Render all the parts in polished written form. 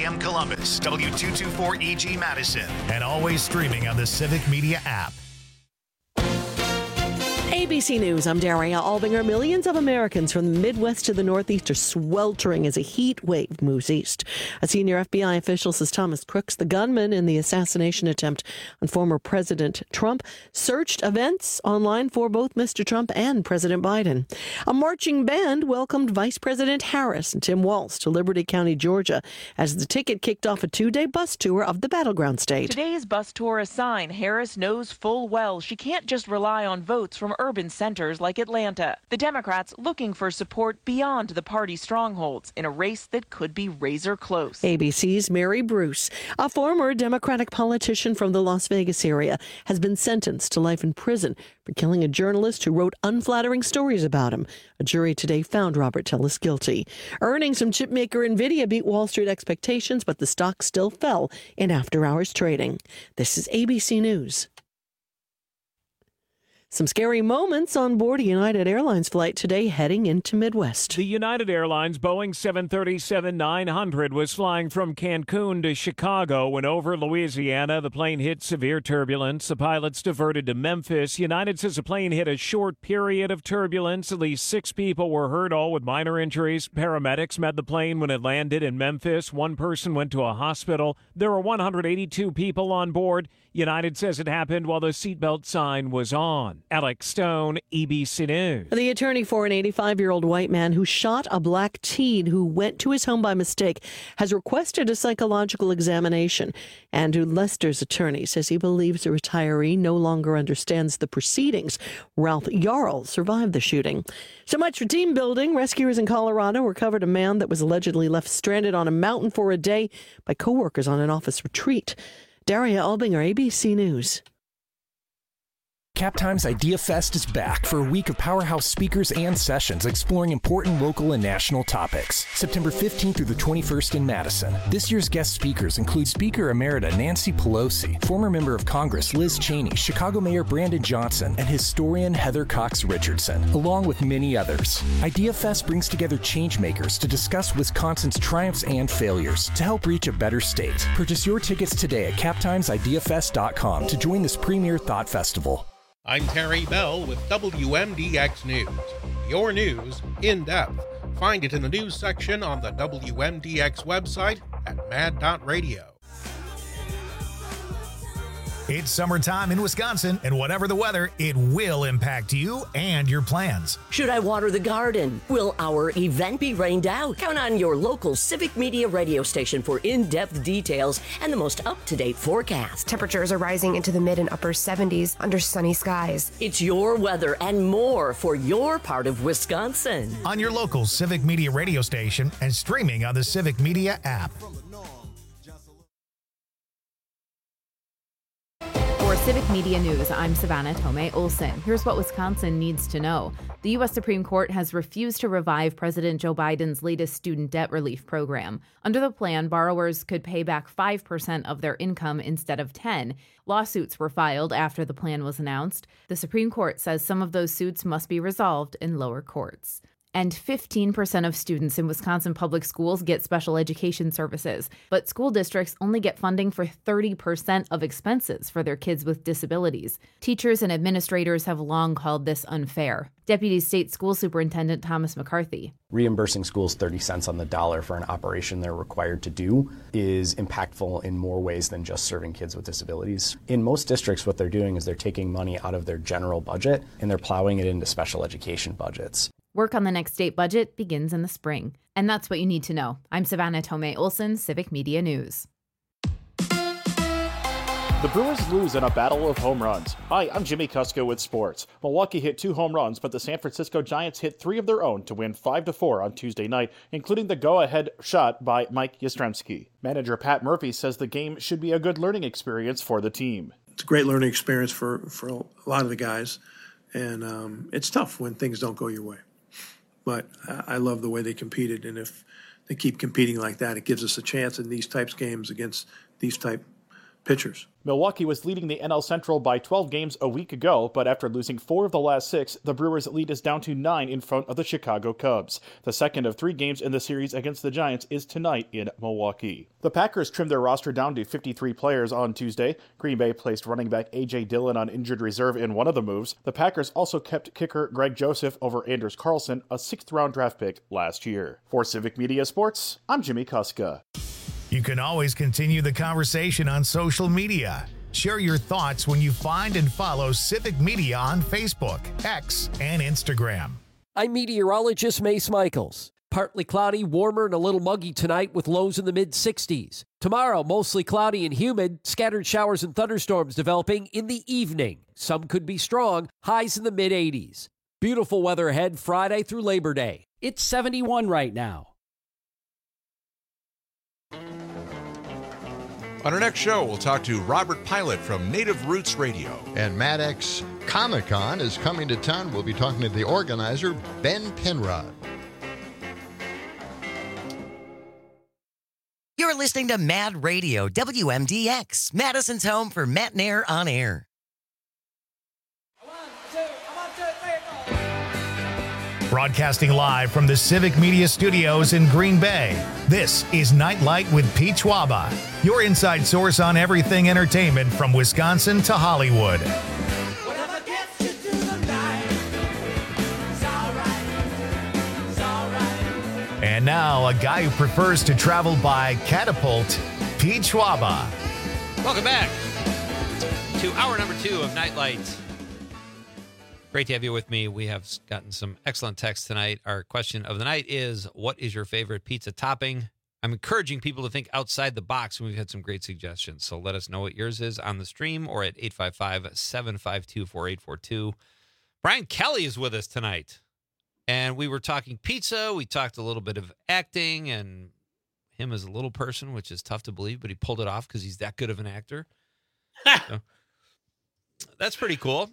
AM Columbus, W224EG Madison, and always streaming on the Civic Media app. ABC News, I'm Daria Albinger. Millions of Americans from the Midwest to the Northeast are sweltering as a heat wave moves east. A senior FBI official says Thomas Crooks, the gunman in the assassination attempt on former President Trump, searched events online for both Mr. Trump and President Biden. A marching band welcomed Vice President Harris and Tim Walz to Liberty County, Georgia, as the ticket kicked off a two-day bus tour of the battleground state. Today's bus tour a sign Harris knows full well she can't just rely on votes from urban centers like Atlanta. The Democrats looking for support beyond the party strongholds in a race that could be razor close. ABC's Mary Bruce, a former Democratic politician from the Las Vegas area, has been sentenced to life in prison for killing a journalist who wrote unflattering stories about him. A jury today found Robert Tellis guilty. Earnings from chipmaker Nvidia beat Wall Street expectations, but the stock still fell in after-hours trading. This is ABC News. Some scary moments on board a United Airlines flight today heading into Midwest. The United Airlines Boeing 737-900 was flying from Cancun to Chicago when over Louisiana. The plane hit severe turbulence. The pilots diverted to Memphis. United says the plane hit a short period of turbulence. At least 6 people were hurt, all with minor injuries. Paramedics met the plane when it landed in Memphis. 1 person went to a hospital. There were 182 people on board. United says it happened while the seatbelt sign was on. Alex Stone, ABC News. The attorney for an 85-year-old white man who shot a black teen who went to his home by mistake has requested a psychological examination. Andrew Lester's attorney says he believes the retiree no longer understands the proceedings. Ralph Yarl survived the shooting. So much for team building. Rescuers in Colorado recovered a man that was allegedly left stranded on a mountain for a day by coworkers on an office retreat. Daria Albinger, ABC News. Captime's Idea Fest is back for a week of powerhouse speakers and sessions exploring important local and national topics. September 15th through the 21st in Madison. This year's guest speakers include Speaker Emerita Nancy Pelosi, former member of Congress Liz Cheney, Chicago Mayor Brandon Johnson, and historian Heather Cox Richardson, along with many others. Idea Fest brings together changemakers to discuss Wisconsin's triumphs and failures to help reach a better state. Purchase your tickets today at captimesideafest.com to join this premier thought festival. I'm Terry Bell with WMDX News. Your news in depth. Find it in the news section on the WMDX website at mad.radio. It's summertime in Wisconsin, and whatever the weather, it will impact you and your plans. Should I water the garden? Will our event be rained out? Count on your local Civic Media radio station for in-depth details and the most up-to-date forecast. Temperatures are rising into the mid and upper 70s under sunny skies. It's your weather and more for your part of Wisconsin. On your local Civic Media radio station and streaming on the Civic Media app. For Civic Media News, I'm Savannah Tomei Olson. Here's what Wisconsin needs to know. The U.S. Supreme Court has refused to revive President Joe Biden's latest student debt relief program. Under the plan, borrowers could pay back 5% of their income instead of 10%. Lawsuits were filed after the plan was announced. The Supreme Court says some of those suits must be resolved in lower courts. And 15% of students in Wisconsin public schools get special education services, but school districts only get funding for 30% of expenses for their kids with disabilities. Teachers and administrators have long called this unfair. Deputy State School Superintendent Thomas McCarthy. Reimbursing schools 30 cents on the dollar for an operation they're required to do is impactful in more ways than just serving kids with disabilities. In most districts, what they're doing is they're taking money out of their general budget and they're plowing it into special education budgets. Work on the next state budget begins in the spring. And that's what you need to know. I'm Savannah Tomei Olson, Civic Media News. The Brewers lose in a battle of home runs. Hi, I'm Jimmy Kusko with sports. Milwaukee hit 2 home runs, but the San Francisco Giants hit 3 of their own to win 5-4 on Tuesday night, including the go-ahead shot by Mike Yastrzemski. Manager Pat Murphy says the game should be a good learning experience for the team. It's a great learning experience for a lot of the guys, and it's tough when things don't go your way. But I love the way they competed, and if they keep competing like that, it gives us a chance in these types of games against these type pitchers. Milwaukee was leading the NL Central by 12 games a week ago, but after losing 4 of the last 6, the Brewers' lead is down to 9 in front of the Chicago Cubs. The second of 3 games in the series against the Giants is tonight in Milwaukee. The Packers trimmed their roster down to 53 players on Tuesday. Green Bay placed running back A.J. Dillon on injured reserve in one of the moves. The Packers also kept kicker Greg Joseph over Anders Carlson, a 6th-round draft pick last year. For Civic Media Sports, I'm Jimmy Kuska. You can always continue the conversation on social media. Share your thoughts when you find and follow Civic Media on Facebook, X, and Instagram. I'm meteorologist Mace Michaels. Partly cloudy, warmer, and a little muggy tonight with lows in the mid-60s. Tomorrow, mostly cloudy and humid, scattered showers and thunderstorms developing in the evening. Some could be strong, highs in the mid-80s. Beautiful weather ahead Friday through Labor Day. It's 71 right now. On our next show, we'll talk to Robert Pilot from Native Roots Radio. And MadX Comic-Con is coming to town. We'll be talking to the organizer, Ben Penrod. You're listening to Mad Radio, WMDX, Madison's home for Matt Nair on air. Broadcasting live from the Civic Media Studios in Green Bay, this is Nightlight with Pete Schwaba, your inside source on everything entertainment from Wisconsin to Hollywood. And now, a guy who prefers to travel by catapult, Pete Schwaba. Welcome back to hour number 2 of Nightlight. Great to have you with me. We have gotten some excellent texts tonight. Our question of the night is, what is your favorite pizza topping? I'm encouraging people to think outside the box, and we've had some great suggestions. So let us know what yours is on the stream or at 855-752-4842. Brian Kelly is with us tonight. And we were talking pizza. We talked a little bit of acting and him as a little person, which is tough to believe, but he pulled it off because he's that good of an actor. So, that's pretty cool.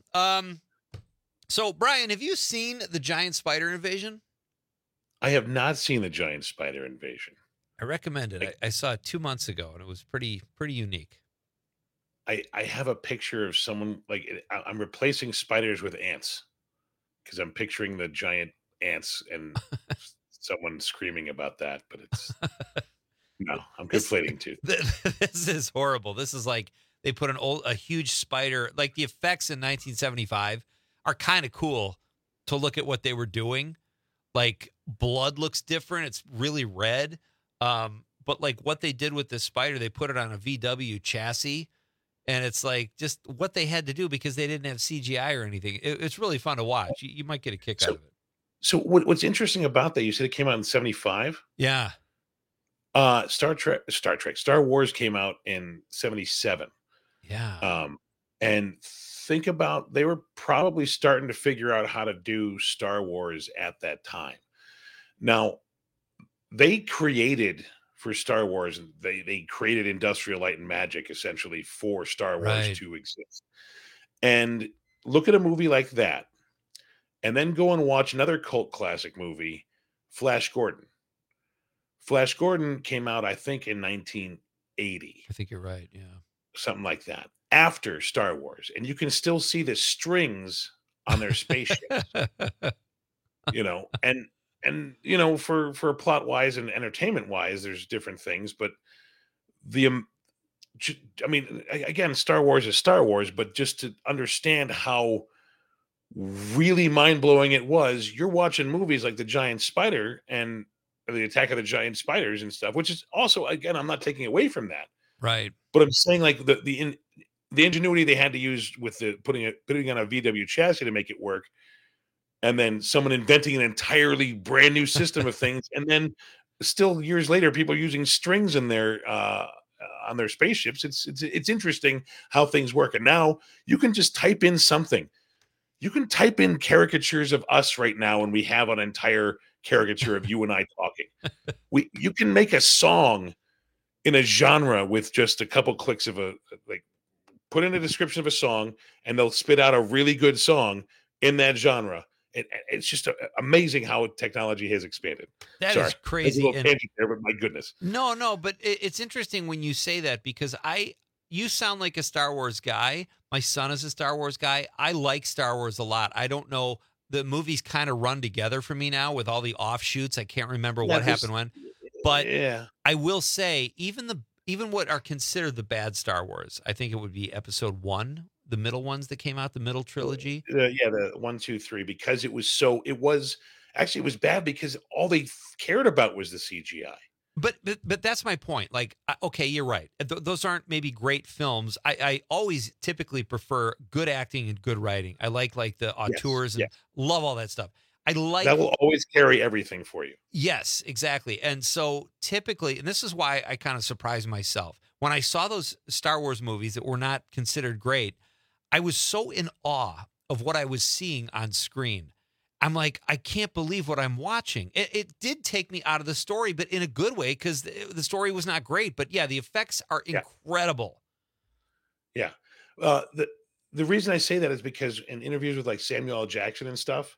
So, Brian, have you seen the Giant Spider Invasion? I have not seen the Giant Spider Invasion. I recommend it. I saw it 2 months ago, and it was pretty unique. I have a picture of someone, like, I'm replacing spiders with ants because I'm picturing the giant ants and someone screaming about that, but it's... No, I'm conflating too. This is horrible. This is like they put a huge spider, like the effects in 1975 are kind of cool to look at what they were doing. Like blood looks different. It's really red. But like what they did with this spider, they put it on a VW chassis and it's like just what they had to do because they didn't have CGI or anything. It's really fun to watch. You might get a kick out of it. So what's interesting about that, you said it came out in 75? Yeah. Star Wars came out in 77. Yeah. And think about, they were probably starting to figure out how to do Star Wars at that time. Now, they created for Star Wars, they created Industrial Light and Magic essentially for Star Wars to exist. And look at a movie like that, and then go and watch another cult classic movie, Flash Gordon. Flash Gordon came out, I think, in 1980. I think you're right, yeah. Something like that. After Star Wars. And you can still see the strings on their spaceships. And for plot-wise and entertainment-wise, there's different things. But again, Star Wars is Star Wars, but just to understand how really mind-blowing it was, you're watching movies like The Giant Spider and the Attack of the Giant Spiders and stuff, which is also, again, I'm not taking away from that. Right. But I'm saying like the ingenuity they had to use with putting on a VW chassis to make it work. And then someone inventing an entirely brand new system of things. And then still years later, people using strings in their, on their spaceships. It's interesting how things work. And now you can just type in something. You can type in caricatures of us right now, and we have an entire caricature of you and I talking. You can make a song in a genre with just a couple clicks of put in a description of a song, and they'll spit out a really good song in that genre. It's just amazing how technology has expanded. That is crazy. That's a little tangent there, but my goodness. No, but it's interesting when you say that because I you sound like a Star Wars guy. My son is a Star Wars guy. I like Star Wars a lot. I don't know. The movies kind of run together for me now with all the offshoots. I can't remember what happened when. But I will say, even what are considered the bad Star Wars, I think it would be Episode 1, the middle ones that came out, the middle trilogy. The 1, 2, 3, because it was bad because all they cared about was the CGI. But that's my point. Like, okay, you're right. Those aren't maybe great films. I always typically prefer good acting and good writing. I like the auteurs and love all that stuff. That will always carry everything for you. Yes, exactly. And so typically, and this is why I kind of surprised myself when I saw those Star Wars movies that were not considered great. I was so in awe of what I was seeing on screen. I'm like, I can't believe what I'm watching. It did take me out of the story, but in a good way, because the story was not great. But yeah, the effects are incredible. Yeah. The reason I say that is because in interviews with like Samuel L. Jackson and stuff,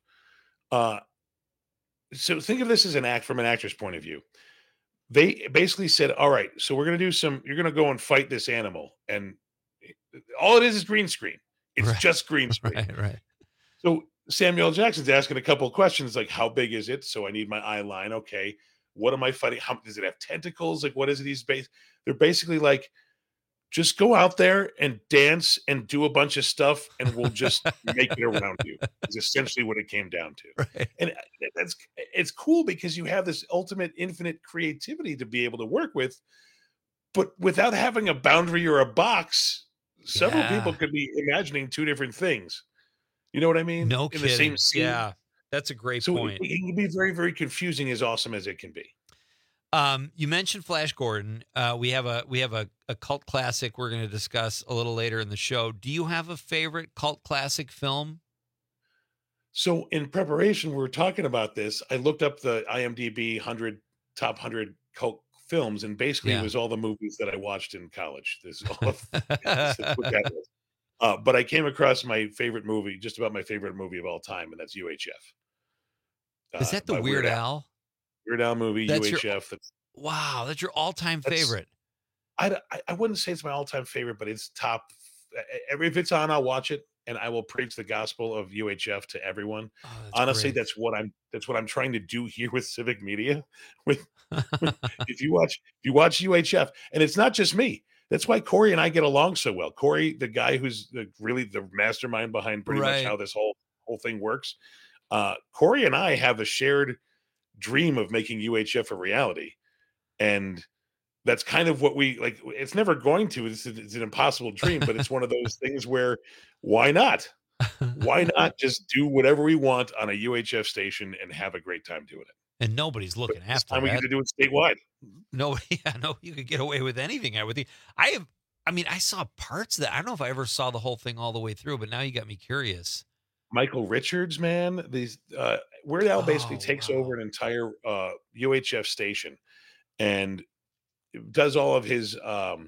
so think of this as from an actor's point of view. They basically said, all right, so we're going to you're going to go and fight this animal. And all it is green screen. It's just green screen. Right. So Samuel L. Jackson's asking a couple of questions like, how big is it? So I need my eye line. Okay. What am I fighting? How does it have tentacles? Like, what is it? They're basically like, just go out there and dance and do a bunch of stuff and we'll just make it around you. Is essentially what it came down to. Right. And it's cool because you have this ultimate infinite creativity to be able to work with, but without having a boundary or a box, several people could be imagining two different things. You know what I mean? No kidding. The same scene. Yeah, that's a great point. It can be very, very confusing, as awesome as it can be. You mentioned Flash Gordon. We have a cult classic we're going to discuss a little later in the show. Do you have a favorite cult classic film? So in preparation, we were talking about this. I looked up the IMDb top 100 cult films, and basically it was all the movies that I watched in college. This is all of what that was. But I came across my favorite movie, just about my favorite movie of all time, and that's UHF. Is that the Weird Al? Weird Al movie, UHF. Wow, that's your all-time favorite. I wouldn't say it's my all-time favorite, but it's top. If it's on, I'll watch it, and I will preach the gospel of UHF to everyone. Honestly, great. that's what I'm trying to do here with Civic Media. If you watch UHF, and it's not just me. That's why Corey and I get along so well. Corey, the guy who's really the mastermind behind pretty much how this whole thing works. Corey and I have a shared dream of making UHF a reality. And that's kind of what we like. It's never going to. It's an impossible dream, but it's one of those things where why not? Why not just do whatever we want on a UHF station and have a great time doing it? And nobody's looking after that. This time we get to do it statewide. No, you could get away with anything. I would think. I saw parts of that. I don't know if I ever saw the whole thing all the way through, but now you got me curious. Michael Richards, man, these Weird Al basically takes over an entire UHF station and does all of his,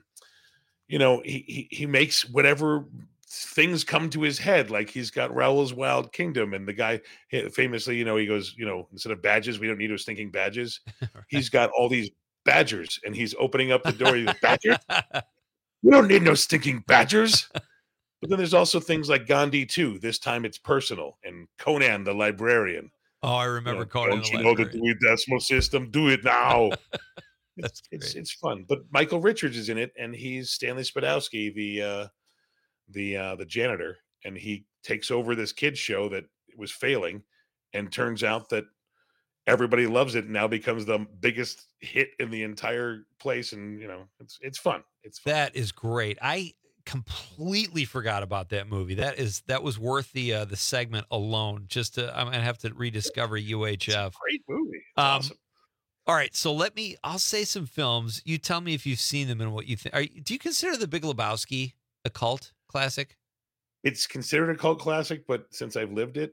he makes whatever things come to his head. Like he's got Raoul's Wild Kingdom, and the guy famously, he goes, instead of badges, we don't need no stinking badges. Right. He's got all these badgers, and he's opening up the door. He's like, badgers? We don't need no stinking badgers. But then there's also things like Gandhi 2. This time it's personal, and Conan the Librarian. Oh, I remember Conan. Don't you know the Dewey Decimal System? Do it now. It's fun. But Michael Richards is in it, and he's Stanley Spadowski, the janitor, and he takes over this kids show that was failing, and turns out that everybody loves it and now becomes the biggest hit in the entire place. And it's fun. It's fun. That is great. I completely forgot about that movie. That was worth the segment alone. I'm gonna have to rediscover UHF. It's a great movie. It's awesome. All right, so I'll say some films. You tell me if you've seen them and what you think. Do you consider The Big Lebowski a cult classic? It's considered a cult classic, but since I've lived it,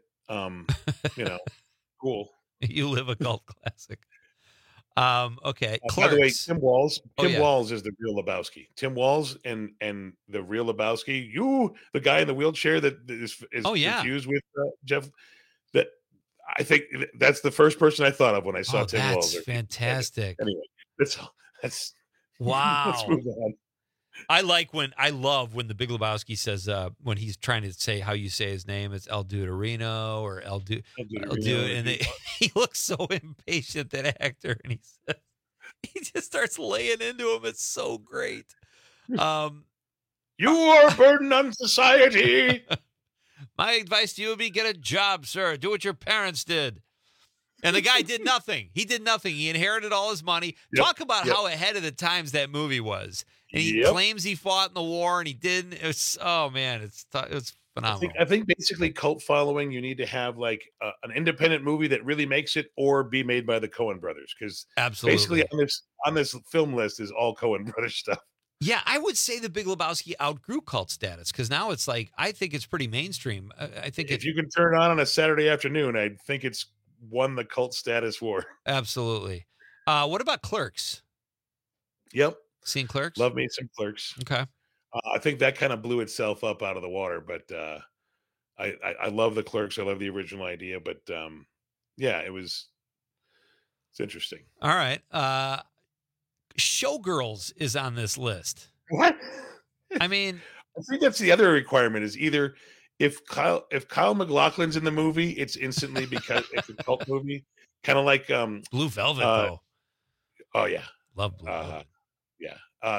cool. You live a cult classic. Okay. By the way, Tim Walz. Walz is the real Lebowski. Tim Walz and the real Lebowski. The guy in the wheelchair that is confused with Jeff. That I think that's the first person I thought of when I saw Tim Walz. That's fantastic. Anyway, that's wow. Let's move on. I love when the Big Lebowski says when he's trying to say how you say his name, it's El Duderino or El Duderino, and he looks so impatient, that actor, and he just starts laying into him. It's so great. You are a burden on society. My advice to you would be get a job, sir. Do what your parents did. And the guy did nothing. He did nothing. He inherited all his money. Talk about how ahead of the times that movie was. And he claims he fought in the war, and he didn't. It's phenomenal. I think basically cult following, you need to have like an independent movie that really makes it, or be made by the Coen brothers, because basically on this film list is all Coen brothers stuff. Yeah, I would say the Big Lebowski outgrew cult status, because now it's like, I think it's pretty mainstream. I think if you can turn it on a Saturday afternoon, I think it's won the cult status war. Absolutely. What about Clerks? Yep. Seen Clerks? Love me some Clerks. Okay. I think that kind of blew itself up out of the water, but I love the Clerks. I love the original idea, but yeah, it's interesting. All right. Showgirls is on this list. What? I mean, I think that's the other requirement, is either if Kyle MacLachlan's in the movie, it's instantly because it's a cult movie, kind of like Blue Velvet. Though. Oh yeah, love Blue Velvet. Yeah.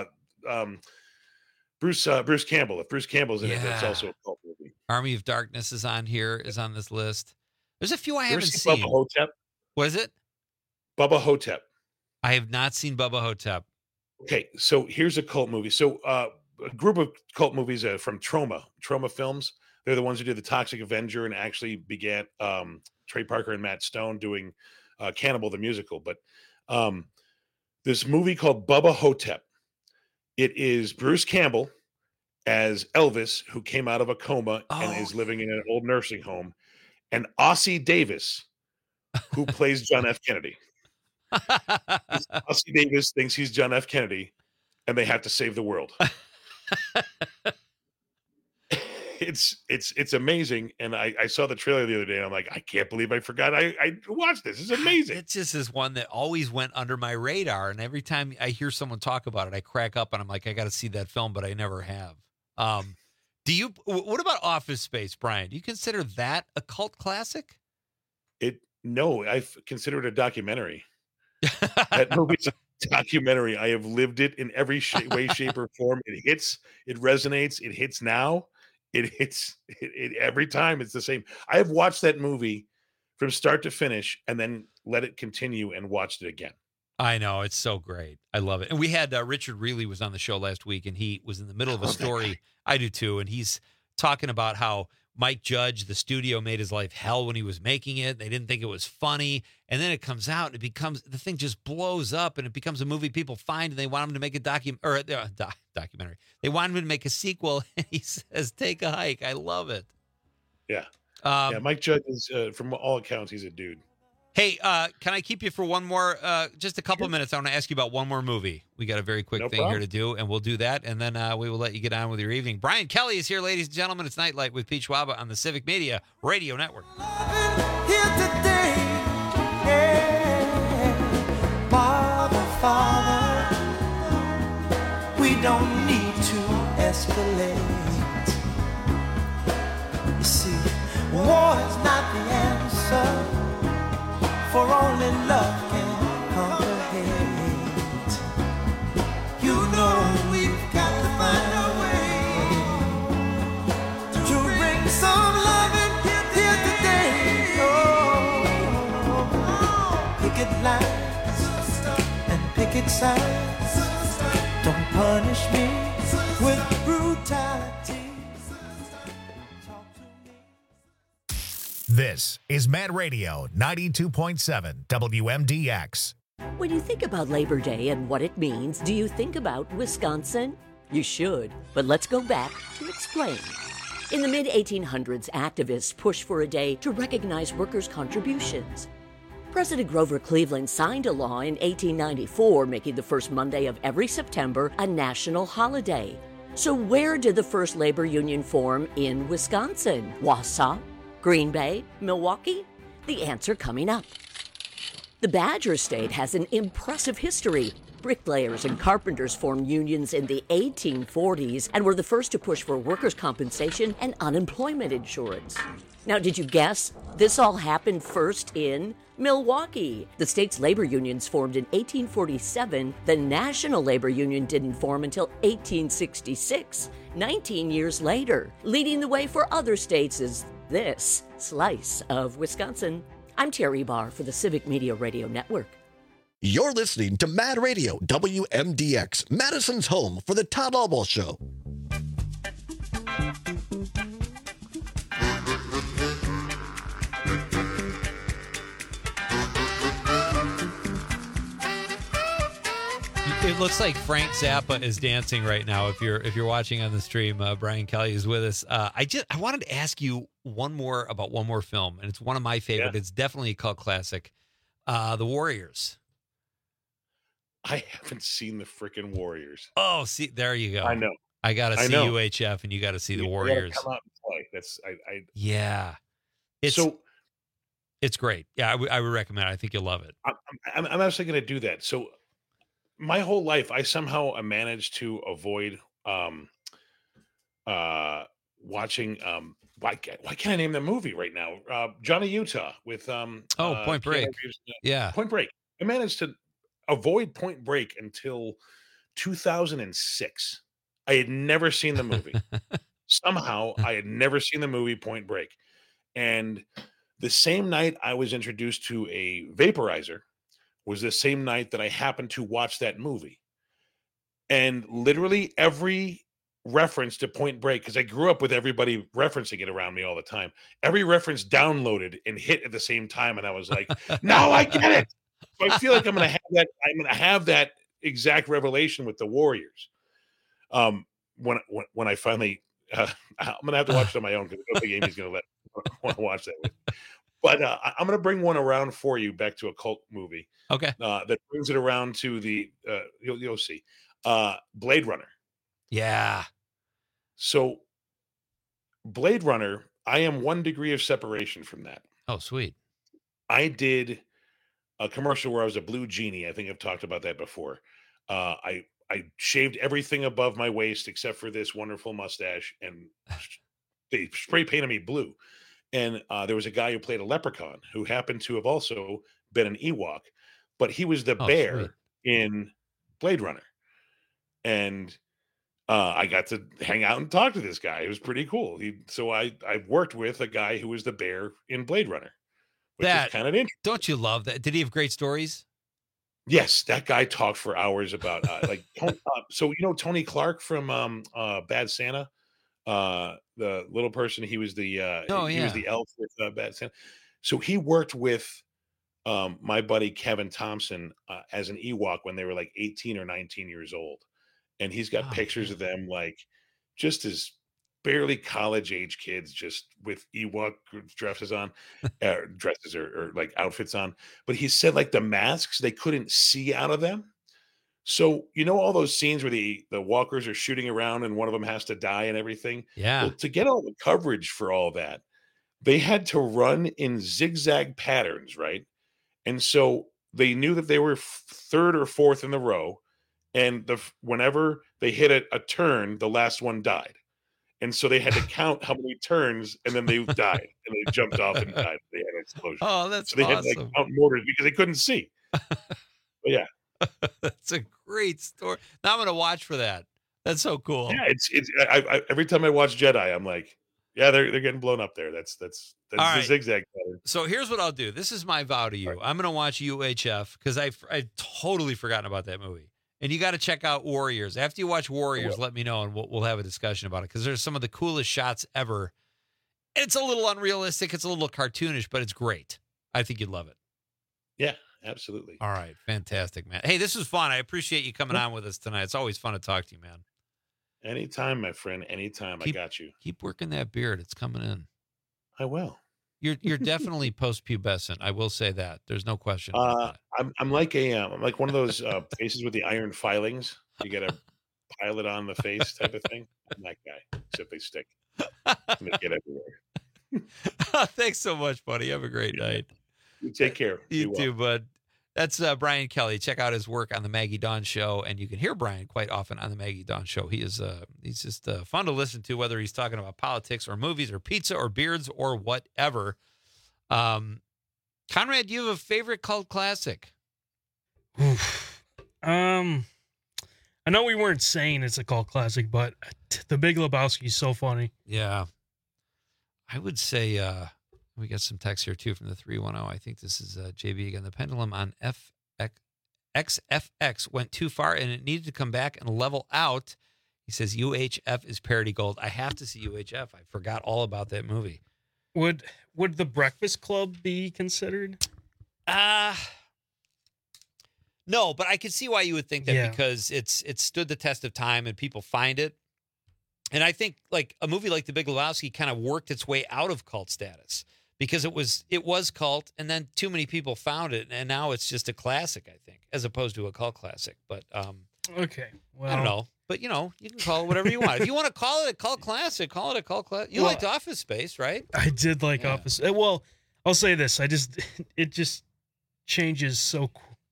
Bruce Campbell. If Bruce Campbell's in it, that's also a cult movie. Army of Darkness is on this list. There's a few I haven't seen. Bubba Hotep? What is it? Bubba Hotep. I have not seen Bubba Hotep. Okay, so here's a cult movie. So a group of cult movies from Troma Films. They're the ones who did The Toxic Avenger and actually began Trey Parker and Matt Stone doing Cannibal the Musical. But this movie called Bubba Hotep. It is Bruce Campbell as Elvis, who came out of a coma and is living in an old nursing home, and Ossie Davis, who plays John F. Kennedy. Ossie Davis thinks he's John F. Kennedy, and they have to save the world. It's amazing, and I saw the trailer the other day, and I'm like, I can't believe I forgot I watched this. It's amazing. It's just this one that always went under my radar, and every time I hear someone talk about it, I crack up, and I'm like, I got to see that film, but I never have. What about Office Space, Brian? Do you consider that a cult classic? No, I consider it a documentary. That movie's a documentary. I have lived it in every way, shape, or form. It hits, it resonates, it hits now. It hits it every time. It's the same. I have watched that movie from start to finish and then let it continue and watched it again. I know. It's so great. I love it. And we had Richard Reilly was on the show last week, and he was in the middle of a story. I do too. And he's talking about how Mike Judge, the studio, made his life hell when he was making it. They didn't think it was funny. And then it comes out and it becomes, the thing just blows up, and it becomes a movie people find, and they want him to make a documentary. They want him to make a sequel. And he says, take a hike. I love it. Yeah. Mike Judge is, from all accounts, he's a dude. Hey, can I keep you for one more, just a couple of minutes? I want to ask you about one more movie. We got a very quick thing here to do, and we'll do that, and then we will let you get on with your evening. Brian Kelly is here, ladies and gentlemen. It's Nightlight with Pete Schwaba on the Civic Media Radio Network. Here today, Father, we don't need to escalate. You see, war is not the answer. For only love can conquer hate. You know we've got to find a way to bring some love in here today. Oh, picket lines and picket signs. Don't punish me with brutality. This is Mad Radio 92.7 WMDX. When you think about Labor Day and what it means, do you think about Wisconsin? You should, but let's go back to explain. In the mid-1800s, activists pushed for a day to recognize workers' contributions. President Grover Cleveland signed a law in 1894 making the first Monday of every September a national holiday. So where did the first labor union form in Wisconsin? Wausau? Green Bay? Milwaukee? The answer coming up. The Badger State has an impressive history. Bricklayers and carpenters formed unions in the 1840s and were the first to push for workers' compensation and unemployment insurance. Now, did you guess? This all happened first in Milwaukee. The state's labor unions formed in 1847. The National Labor Union didn't form until 1866, 19 years later. Leading the way for other states is this slice of Wisconsin. I'm Terry Barr for the Civic Media Radio Network. You're listening to Mad Radio, WMDX, Madison's home for the Todd Albaugh Show. It looks like Frank Zappa is dancing right now. If you're watching on the stream, Brian Kelly is with us. I wanted to ask you one more film, and it's one of my favorite. Yeah. It's definitely a cult classic. The Warriors. I haven't seen the freaking Warriors. Oh, see, there you go. I know. I got to see UHF, and you got to see the Warriors. Come out and play. That's yeah. It's great. Yeah, I would recommend it. I think you'll love it. I'm actually going to do that. So my whole life, I somehow managed to avoid watching. Why can't I name the movie right now? Johnny Utah with Point Break. Yeah, Point Break. I managed to avoid Point Break until 2006. I had never seen the movie. Somehow, I had never seen the movie Point Break. And the same night I was introduced to a vaporizer was the same night that I happened to watch that movie. And literally every reference to Point Break, because I grew up with everybody referencing it around me all the time, every reference downloaded and hit at the same time. And I was like, now I get it. So I feel like I'm going to have that exact revelation with the Warriors. When I finally, I'm going to have to watch it on my own because I don't think Amy's going to want to watch that with me. But I'm going to bring one around for you back to a cult movie. Okay. That brings it around to the, you'll see, Blade Runner. Yeah. So Blade Runner, I am 1 degree of separation from that. Oh, sweet. I did a commercial where I was a blue genie. I think I've talked about that before. I shaved everything above my waist except for this wonderful mustache, and they spray painted me blue. And there was a guy who played a leprechaun who happened to have also been an Ewok, but he was the bear sweet. In Blade Runner. And I got to hang out and talk to this guy. It was pretty cool. So I worked with a guy who was the bear in Blade Runner, which is kind of interesting. Don't you love that? Did he have great stories? Yes, that guy talked for hours about so Tony Clark from Bad Santa, the little person. He was the he was the elf with Bad Santa. So he worked with my buddy Kevin Thompson as an Ewok when they were like 18 or 19 years old, and he's got pictures of them like just as barely college age kids, just with Ewok dresses on, dresses or like outfits on. But he said like the masks, they couldn't see out of them. So, all those scenes where the walkers are shooting around and one of them has to die and everything. Yeah. Well, to get all the coverage for all that, they had to run in zigzag patterns, right? And so they knew that they were third or fourth in the row. And whenever they hit a turn, the last one died. And so they had to count how many turns, and then they died, and they jumped off and died. They had an explosion. Oh, that's so they awesome. had to count mortars because they couldn't see. But yeah, that's a great story. Now I'm going to watch for that. That's so cool. Yeah, it's every time I watch Jedi, I'm like, yeah, they're getting blown up there. That's the zigzag pattern. So here's what I'll do. This is my vow to you. Right. I'm going to watch UHF because I totally forgotten about that movie. And you got to check out Warriors. After you watch Warriors, let me know, and we'll have a discussion about it, because there's some of the coolest shots ever. It's a little unrealistic. It's a little cartoonish, but it's great. I think you'd love it. Yeah, absolutely. All right. Fantastic, man. Hey, this was fun. I appreciate you coming on with us tonight. It's always fun to talk to you, man. Anytime, my friend. Anytime. I got you. Keep working that beard. It's coming in. I will. You're definitely post-pubescent. I will say that. There's no question about that. I'm like I'm like one of those faces with the iron filings. You got to pile it on the face type of thing. I'm that guy, except they stick. And they get everywhere. Thanks so much, buddy. Have a great night. You take care. You too, bud. That's Brian Kelly. Check out his work on the Maggie Dawn Show, and you can hear Brian quite often on the Maggie Dawn Show. He's just fun to listen to, whether he's talking about politics or movies or pizza or beards or whatever. Conrad, do you have a favorite cult classic? I know we weren't saying it's a cult classic, but The Big Lebowski is so funny. Yeah. I would say we got some text here, too, from the 310. I think this is JB again. The pendulum on XFX went too far, and it needed to come back and level out. He says UHF is parody gold. I have to see UHF. I forgot all about that movie. Would The Breakfast Club be considered? No, but I can see why you would think that because it's stood the test of time and people find it. And I think like a movie like The Big Lebowski kind of worked its way out of cult status because it was cult, and then too many people found it, and now it's just a classic, I think, as opposed to a cult classic. But okay, well, I don't know. But you know, you can call it whatever you want. If you want to call it a cult classic, call it a cult classic. You liked Office Space, right? I did like Office. Well, I'll say this: it just changes so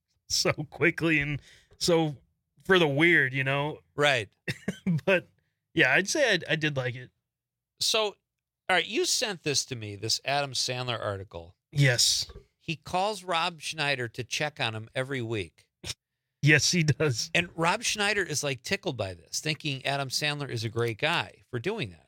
quickly and so for the weird, you know. Right. But yeah, I'd say I did like it. So, all right, you sent this to me, this Adam Sandler article. Yes. He calls Rob Schneider to check on him every week. Yes, he does. And Rob Schneider is like tickled by this, thinking Adam Sandler is a great guy for doing that.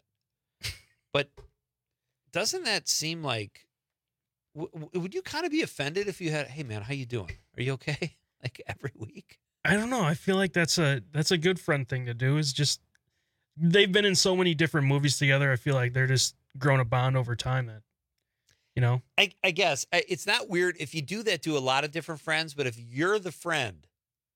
But doesn't that seem like, would you kind of be offended if you had, hey man, how you doing? Are you okay? Like every week? I don't know. I feel like that's a good friend thing to do, is just, they've been in so many different movies together. I feel like they're just grown a bond over time that, you know. I guess it's not weird if you do that to a lot of different friends, but if you're the friend,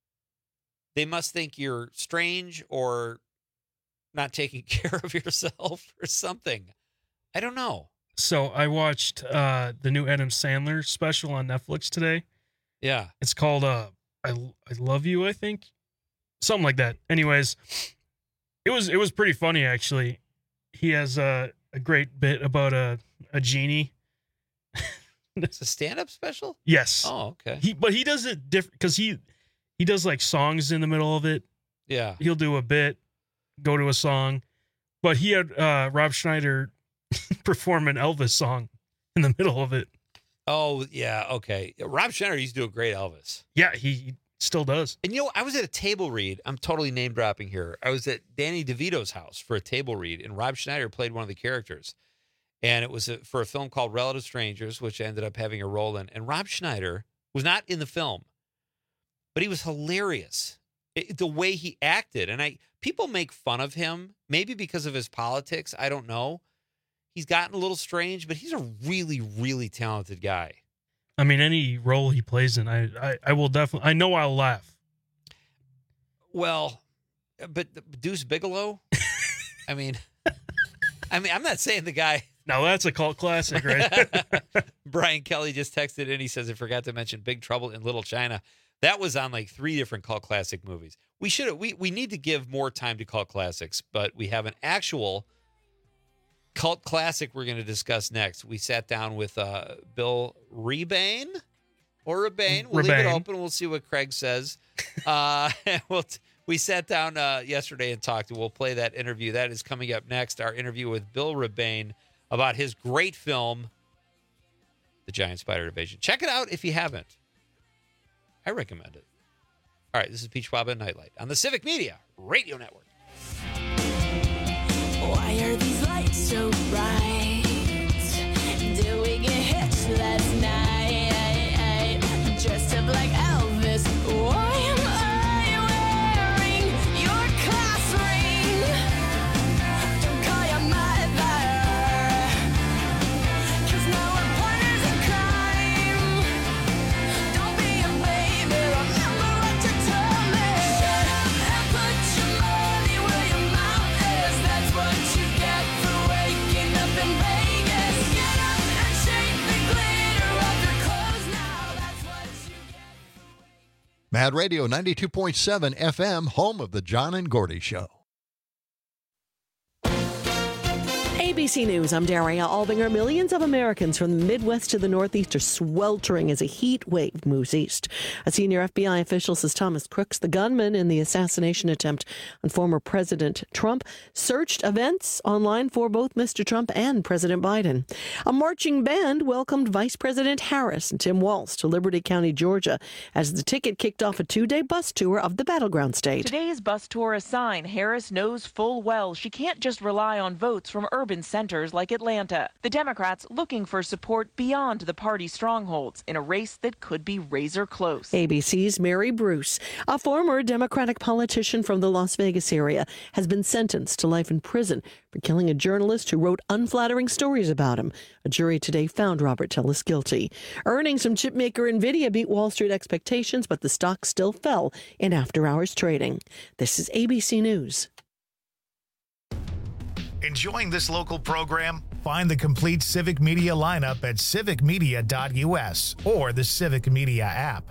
they must think you're strange or not taking care of yourself or something. I don't know. So I watched the new Adam Sandler special on Netflix today. Yeah. It's called I Love You, I think. Something like that. Anyways, it was pretty funny, actually. He has a great bit about a genie. It's a stand-up special? Yes. Oh, okay. But he does it different because he does like songs in the middle of it. Yeah. He'll do a bit, go to a song. But he had Rob Schneider perform an Elvis song in the middle of it. Oh, yeah, okay. Rob Schneider used to do a great Elvis. Yeah, he still does. And, you know, I was at a table read. I'm totally name-dropping here. I was at Danny DeVito's house for a table read, and Rob Schneider played one of the characters. And it was for a film called Relative Strangers, which ended up having a role in. And Rob Schneider was not in the film, but he was hilarious. The way he acted. And people make fun of him, maybe because of his politics. I don't know. He's gotten a little strange, but he's a really, really talented guy. I mean, any role he plays in, I will definitely, I know I'll laugh. Well, but Deuce Bigelow, I mean, I'm not saying the guy. No, that's a cult classic, right? Brian Kelly just texted in. He says, I forgot to mention Big Trouble in Little China. That was on like 3 different cult classic movies. We need to give more time to cult classics, but we have an actual cult classic we're going to discuss next. We sat down with Bill Rebane or Rebane. We'll leave it open. We'll see what Craig says. We sat down yesterday and talked. We'll play that interview. That is coming up next. Our interview with Bill Rebane about his great film, The Giant Spider Invasion. Check it out if you haven't. I recommend it. All right, this is Peach Waba Nightlight on the Civic Media Radio Network. Why are these lights so bright? Did we get hitched last night? Dressed up like Elvis. Why am I wearing your class ring? Don't call your mother, 'cause now we're partners in crime. Don't be a baby, remember what you told me. And put your money where your mouth is. That's what you get for waking up in Vegas. Get up and shake the glitter off your clothes now. That's what you get. Mad Radio 92.7 FM, home of the John and Gordy Show. A ABC News, I'm Daria Albinger. Millions of Americans from the Midwest to the Northeast are sweltering as a heat wave moves east. A senior FBI official says Thomas Crooks, the gunman in the assassination attempt on former President Trump, searched events online for both Mr. Trump and President Biden. A marching band welcomed Vice President Harris and Tim Walz to Liberty County, Georgia, as the ticket kicked off a two-day bus tour of the battleground state. Today's bus tour a sign Harris knows full well she can't just rely on votes from urban centers like Atlanta. The Democrats looking for support beyond the party strongholds in a race that could be razor close. ABC's Mary Bruce, a former Democratic politician from the Las Vegas area, has been sentenced to life in prison for killing a journalist who wrote unflattering stories about him. A jury today found Robert Tellis guilty. Earnings from chipmaker Nvidia beat Wall Street expectations, but the stock still fell in after-hours trading. This is ABC News. Enjoying this local program? Find the complete Civic Media lineup at civicmedia.us or the Civic Media app.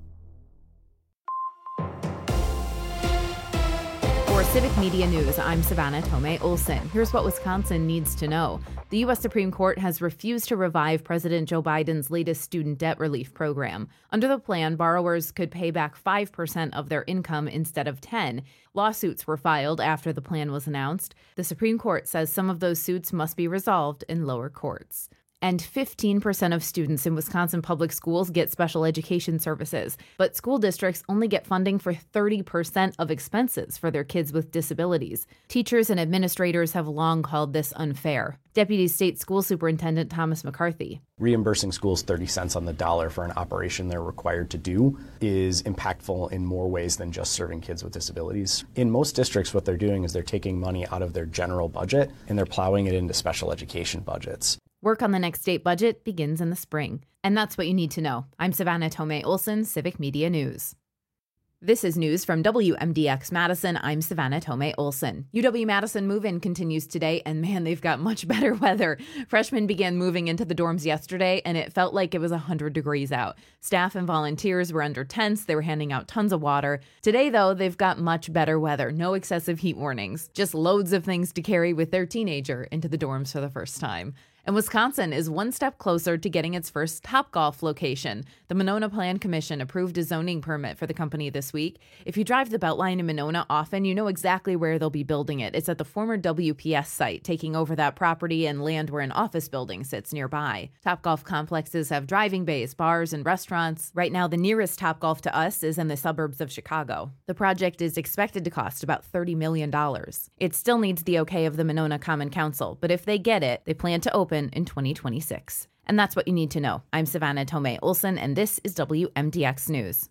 For Civic Media News, I'm Savannah Tomei Olson. Here's what Wisconsin needs to know. The U.S. Supreme Court has refused to revive President Joe Biden's latest student debt relief program. Under the plan, borrowers could pay back 5% of their income instead of 10%. Lawsuits were filed after the plan was announced. The Supreme Court says some of those suits must be resolved in lower courts. And 15% of students in Wisconsin public schools get special education services, but school districts only get funding for 30% of expenses for their kids with disabilities. Teachers and administrators have long called this unfair. Deputy State School Superintendent Thomas McCarthy. Reimbursing schools 30 cents on the dollar for an operation they're required to do is impactful in more ways than just serving kids with disabilities. In most districts, what they're doing is they're taking money out of their general budget and they're plowing it into special education budgets. Work on the next state budget begins in the spring. And that's what you need to know. I'm Savannah Tomei Olson, Civic Media News. This is news from WMDX Madison. I'm Savannah Tomei Olson. UW-Madison move-in continues today, and man, they've got much better weather. Freshmen began moving into the dorms yesterday, and it felt like it was 100 degrees out. Staff and volunteers were under tents. They were handing out tons of water. Today, though, they've got much better weather. No excessive heat warnings. Just loads of things to carry with their teenager into the dorms for the first time. And Wisconsin is one step closer to getting its first Topgolf location. The Monona Plan Commission approved a zoning permit for the company this week. If you drive the Beltline in Monona often, you know exactly where they'll be building it. It's at the former WPS site, taking over that property and land where an office building sits nearby. Topgolf complexes have driving bays, bars, and restaurants. Right now, the nearest Topgolf to us is in the suburbs of Chicago. The project is expected to cost about $30 million. It still needs the okay of the Monona Common Council, but if they get it, they plan to open in 2026. And that's what you need to know. I'm Savannah Tomei Olson, and this is WMDX News.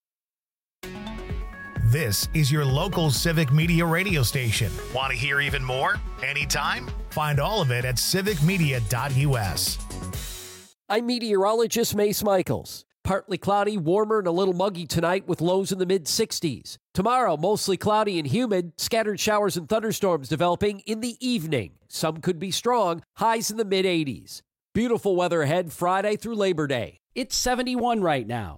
This is your local Civic Media radio station. Want to hear even more? Anytime? Find all of it at civicmedia.us. I'm meteorologist Mace Michaels. Partly cloudy, warmer, and a little muggy tonight with lows in the mid-60s. Tomorrow, mostly cloudy and humid, scattered showers and thunderstorms developing in the evening. Some could be strong, highs in the mid-80s. Beautiful weather ahead Friday through Labor Day. It's 71 right now.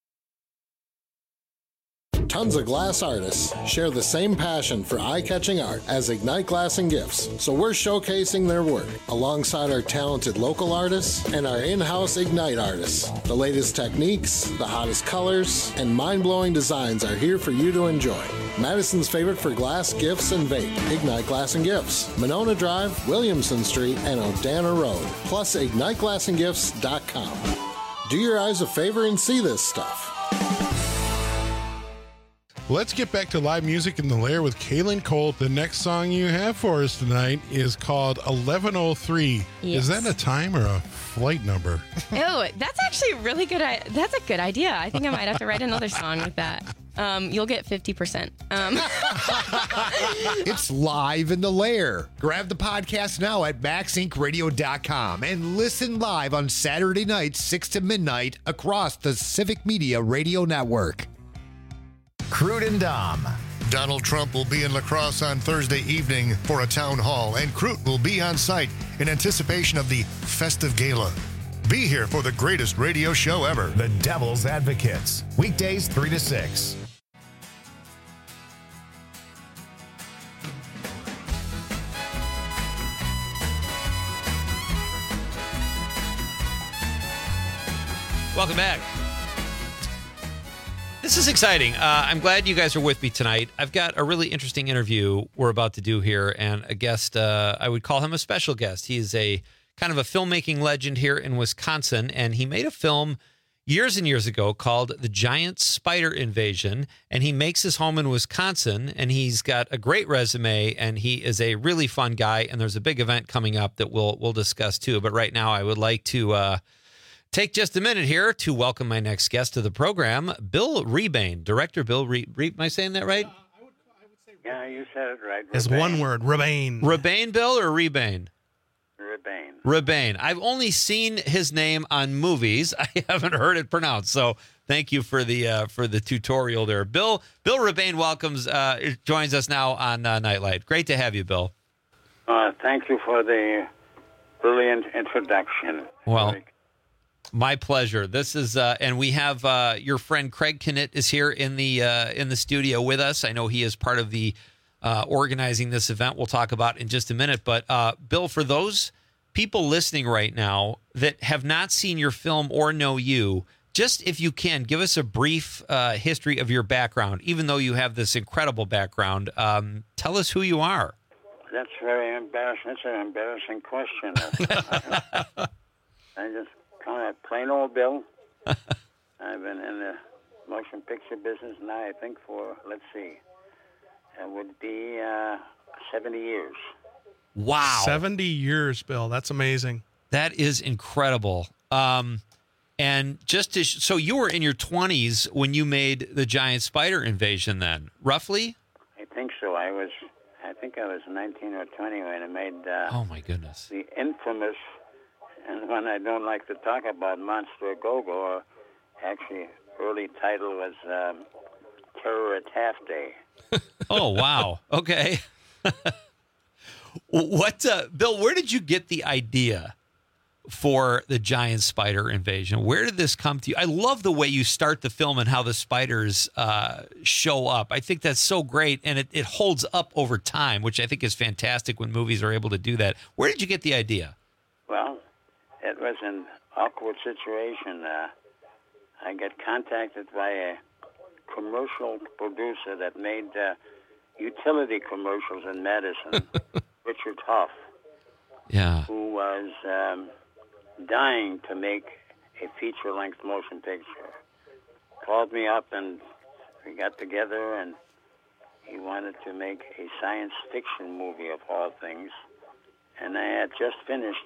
Tons of glass artists share the same passion for eye-catching art as Ignite Glass and Gifts, so we're showcasing their work alongside our talented local artists and our in-house Ignite artists. The latest techniques, the hottest colors, and mind-blowing designs are here for you to enjoy. Madison's favorite for glass, gifts, and vape, Ignite Glass and Gifts, Monona Drive, Williamson Street, and Odana Road, plus IgniteGlassandGifts.com. Do your eyes a favor and see this stuff. Let's get back to live music in the Lair with Kaylin Colt. The next song you have for us tonight is called 1103. Yes. Is that a time or a flight number? Oh, that's actually really good. That's a good idea. I think I might have to write another song with that. You'll get 50%. It's live in the Lair. Grab the podcast now at maxincradio.com and listen live on Saturday nights, 6 to midnight across the Civic Media Radio Network. Crude and Dom. Donald Trump will be in La Crosse on Thursday evening for a town hall, and Crute will be on site in anticipation of the festive gala. Be here for the greatest radio show ever. The Devil's Advocates. Weekdays 3 to 6. Welcome back. This is exciting. I'm glad you guys are with me tonight. I've got a really interesting interview we're about to do here, and a guest, I would call him a special guest. He's a kind of a filmmaking legend here in Wisconsin, and he made a film years and years ago called The Giant Spider Invasion, and he makes his home in Wisconsin, and he's got a great resume, and he is a really fun guy, and there's a big event coming up that we'll discuss too. But right now, I would like to take just a minute here to welcome my next guest to the program, Bill Rebane. Director Bill am I saying that right? Yeah, you said it right. It's one word, Rebane. Rebane, Bill, or Rebane? Rebane. Rebane. I've only seen his name on movies. I haven't heard it pronounced. So thank you for the tutorial there. Bill Rebane joins us now on Nightlight. Great to have you, Bill. Thank you for the brilliant introduction. Well, my pleasure. This is, and we have your friend Craig Knitt is here in the studio with us. I know he is part of the organizing this event. We'll talk about in just a minute. But Bill, for those people listening right now that have not seen your film or know you, just if you can, give us a brief history of your background. Even though you have this incredible background, tell us who you are. That's very embarrassing. It's an embarrassing question. I just kind of plain old Bill. I've been in the motion picture business now, I think, for, let's see, it would be 70 years. Wow. 70 years, Bill. That's amazing. That is incredible. And just to so you were in your 20s when you made The Giant Spider Invasion then, roughly? I think so. I think I was 19 or 20 when I made oh my goodness. The infamous, and one I don't like to talk about, Monster Go-Go, or actually early title was Terror at Half Day. Oh, wow. Okay. What, Bill, where did you get the idea for The Giant Spider Invasion? Where did this come to you? I love the way you start the film and how the spiders show up. I think that's so great, and it holds up over time, which I think is fantastic when movies are able to do that. Where did you get the idea? Well, it was an awkward situation. I got contacted by a commercial producer that made utility commercials in Madison, Richard Hoff, who was dying to make a feature-length motion picture. Called me up, and we got together, and he wanted to make a science fiction movie of all things. And I had just finished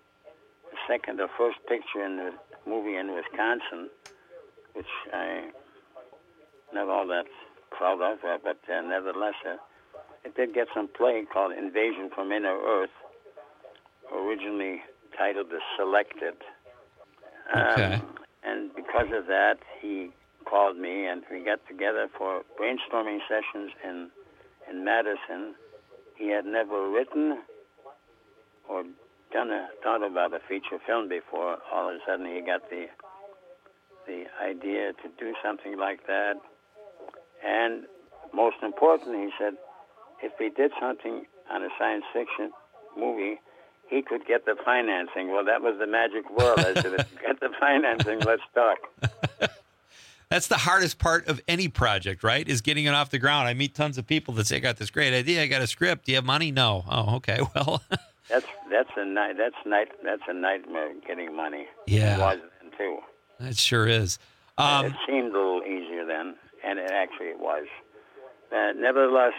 the first picture in the movie in Wisconsin, which I not all that proud of, but nevertheless, it did get some play called Invasion from Inner Earth, originally titled The Selected. Okay. And because of that, he called me, and we got together for brainstorming sessions in Madison. He had never written or thought about a feature film before. All of a sudden, he got the idea to do something like that. And most important, he said, if we did something on a science fiction movie, he could get the financing. Well, that was the magic word. I said, if you get the financing, let's talk. That's the hardest part of any project, right? Is getting it off the ground. I meet tons of people that say, I got this great idea. I got a script. Do you have money? No. Oh, okay. Well, that's a nightmare getting money. Yeah. It was then too. It sure is. It seemed a little easier then, and it actually was. Nevertheless,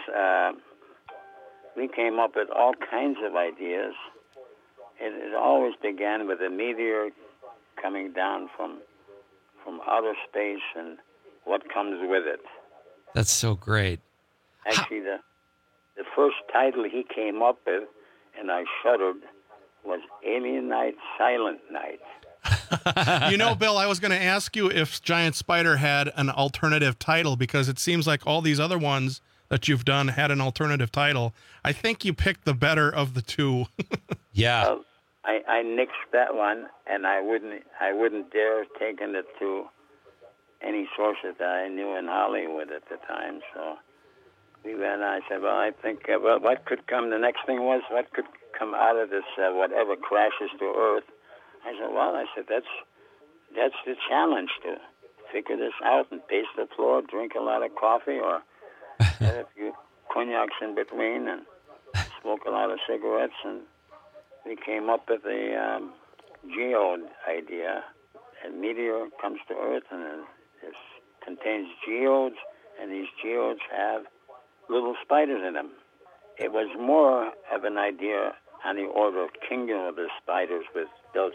we came up with all kinds of ideas. It always began with a meteor coming down from outer space and what comes with it. That's so great. Actually, the first title he came up with, and I shuddered, was Alien Night, Silent Night. You know, Bill, I was going to ask you if Giant Spider had an alternative title, because it seems like all these other ones that you've done had an alternative title. I think you picked the better of the two. Yeah. I nixed that one, and I wouldn't dare taken it to any sources that I knew in Hollywood at the time. So we went. I said, well, I think what could come. The next thing was what could come out of this whatever crashes to Earth. I said, well, that's that's the challenge, to figure this out and pace the floor, drink a lot of coffee, or have a few cognacs in between, and smoke a lot of cigarettes. And we came up with the geode idea. A meteor comes to Earth, and it contains geodes, and these geodes have little spiders in them. It was more of an idea on the order of Kingdom of the Spiders with Bill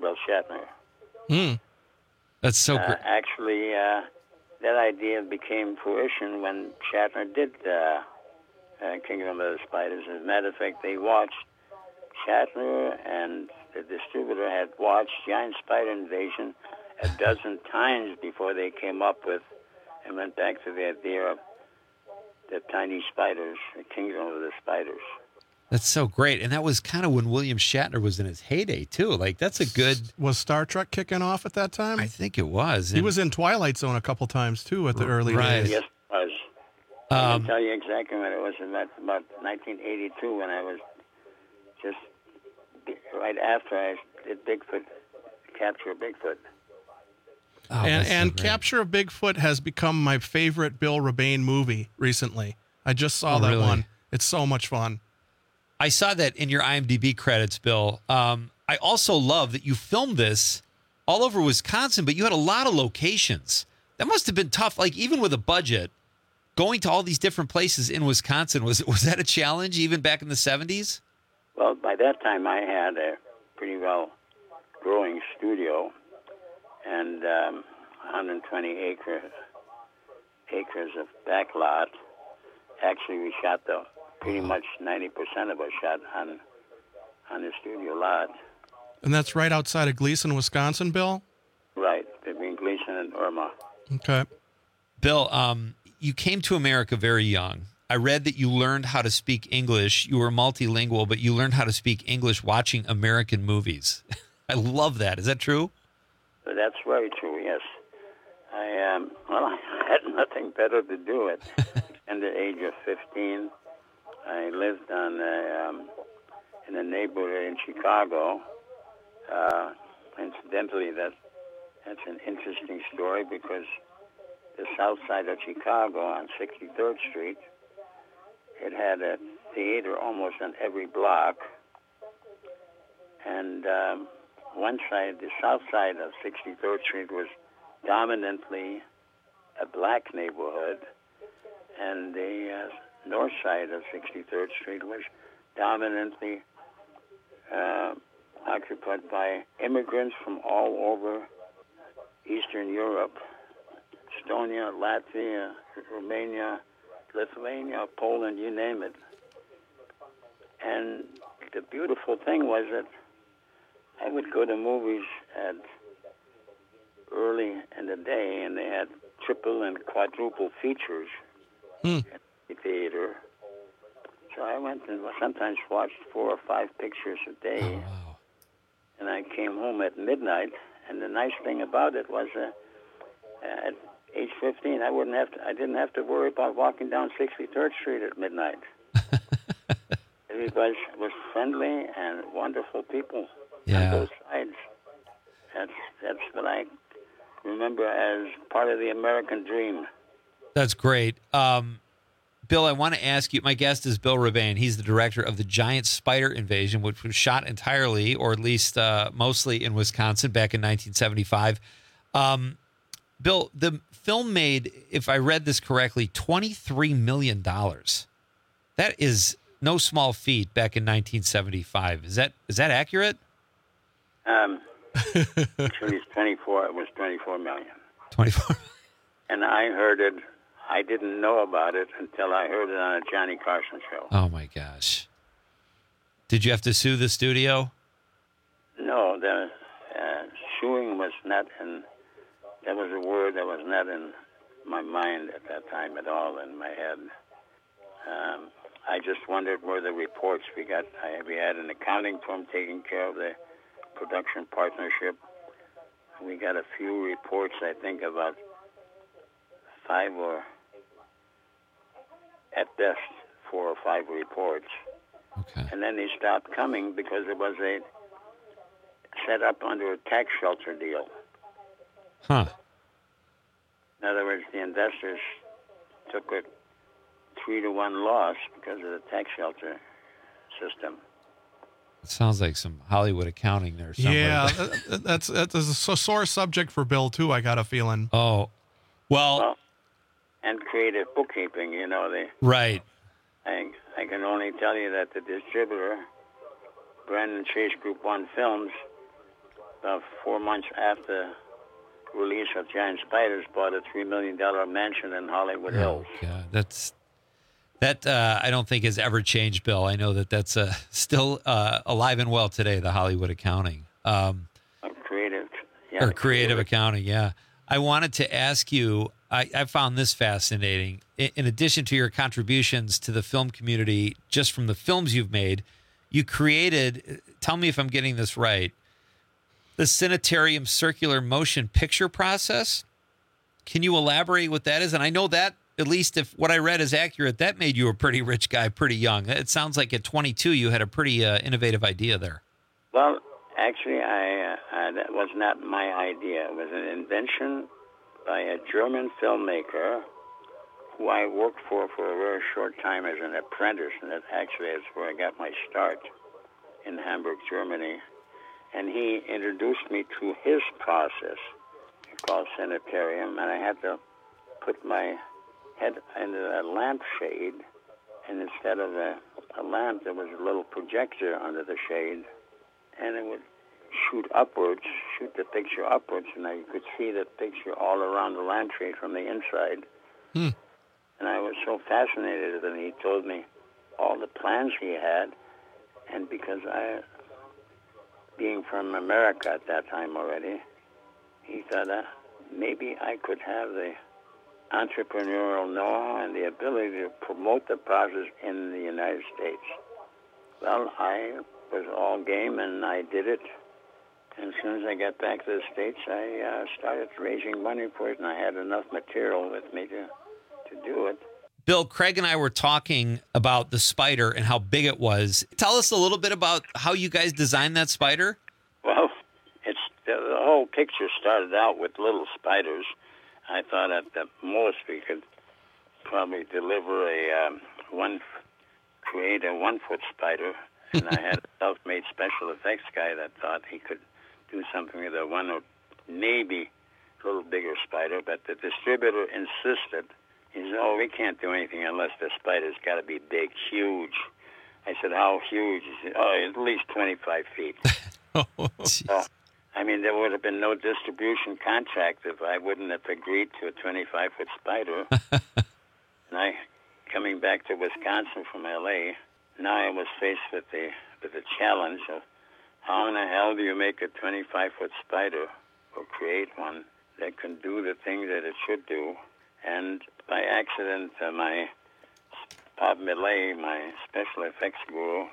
Shatner. That's so great. Actually, that idea became fruition when Shatner did Kingdom of the Spiders. As a matter of fact, they watched, Shatner and the distributor had watched Giant Spider Invasion a dozen times before they came up with and went back to the idea of the tiny spiders, the Kingdom of the Spiders. That's so great. And that was kind of when William Shatner was in his heyday, too. Like, that's a good... Was Star Trek kicking off at that time? I think it was. He was in Twilight Zone a couple times, too, at the early days. Yes, it was. I can tell you exactly when it was. About 1982, when I was just right after I did Bigfoot, Capture Bigfoot. And Capture of Bigfoot has become my favorite Bill Rebane movie recently. I just saw that one. It's so much fun. I saw that in your IMDb credits, Bill. I also love that you filmed this all over Wisconsin, but you had a lot of locations. That must have been tough, like even with a budget, going to all these different places in Wisconsin. Was that a challenge even back in the 70s? Well, by that time I had a pretty well growing studio and 120 acres of back lot. Actually, we shot pretty much 90% of us shot on the studio lot. And that's right outside of Gleason, Wisconsin, Bill? Right, between Gleason and Irma. Okay. Bill, you came to America very young. I read that you learned how to speak English. You were multilingual, but you learned how to speak English watching American movies. I love that. Is that true? That's very true, yes. I had nothing better to do at the age of 15. I lived in a neighborhood in Chicago. Incidentally, that's an interesting story because the south side of Chicago on 63rd Street, it had a theater almost on every block. And one side, the south side of 63rd Street, was dominantly a black neighborhood, and the north side of 63rd Street was dominantly occupied by immigrants from all over Eastern Europe, Estonia, Latvia, Romania, Lithuania, Poland, you name it. And the beautiful thing was that I would go to movies at early in the day, and they had triple and quadruple features at the theater. So I went and sometimes watched 4 or 5 pictures a day. Oh, wow. And I came home at midnight. And the nice thing about it was at age 15, I didn't have to worry about walking down 63rd Street at midnight. Everybody was friendly and wonderful people on both sides. That's what I remember as part of the American dream. That's great. Bill, I want to ask you, my guest is Bill Rebane. He's the director of the Giant Spider Invasion, which was shot entirely, or at least mostly in Wisconsin back in 1975. Bill, the film made, if I read this correctly, $23 million. That is no small feat back in 1975. Is that accurate? Actually, it's 24. It was 24 million. 24. And I heard it. I didn't know about it until I heard it on a Johnny Carson show. Oh my gosh! Did you have to sue the studio? No, the suing was not in. That was a word that was not in my mind at that time at all. In my head, I just wondered where the reports we got. We had an accounting firm taking care of the production partnership. We got a few reports, I think about 5 or at best 4 or 5 reports. Okay. And then they stopped coming because it was set up under a tax shelter deal. Huh. In other words, the investors took a 3-to-1 loss because of the tax shelter system. It sounds like some Hollywood accounting there somewhere. Yeah, that's a sore subject for Bill, too, I got a feeling. Oh, well and creative bookkeeping, you know. Right. I can only tell you that the distributor, Brandon Chase Group 1 Films, about 4 months after release of Giant Spiders, bought a $3 million mansion in Hollywood Hills. Yeah, that I don't think has ever changed, Bill. I know that's still alive and well today, the Hollywood accounting. Creative accounting, yeah. I wanted to ask you, I found this fascinating. In addition to your contributions to the film community, just from the films you've made, you created, tell me if I'm getting this right, the Cinetarium circular motion picture process. Can you elaborate what that is? And I know that, at least if what I read is accurate, that made you a pretty rich guy pretty young. It sounds like at 22 you had a pretty innovative idea there. Well, actually, that was not my idea. It was an invention by a German filmmaker who I worked for a very short time as an apprentice, and that actually is where I got my start in Hamburg, Germany. And he introduced me to his process called Cinetarium, and I had to put my head into a lampshade, and instead of a lamp, there was a little projector under the shade, and it would shoot the picture upwards, and I could see the picture all around the lampshade from the inside. And I was so fascinated, and he told me all the plans he had, and because being from America at that time already, he thought maybe I could have the entrepreneurial know-how and the ability to promote the process in the United States. Well, I was all game, and I did it. And as soon as I got back to the States, I started raising money for it, and I had enough material with me to do it. Bill, Craig and I were talking about the spider and how big it was. Tell us a little bit about how you guys designed that spider. Well, the whole picture started out with little spiders. I thought at the most we could probably deliver create a 1-foot spider, and I had a self-made special effects guy that thought he could do something with a 1 or maybe a little bigger spider, but the distributor insisted. He said, "Oh, we can't do anything unless the spider's got to be big, huge." I said, "How huge?" He said, "Oh, at least 25 feet." So, I mean, there would have been no distribution contract if I wouldn't have agreed to a 25-foot spider. And coming back to Wisconsin from L.A., now I was faced with the challenge of how in the hell do you make a 25-foot spider or create one that can do the things that it should do? And by accident, my Bob Millet, my special effects guru,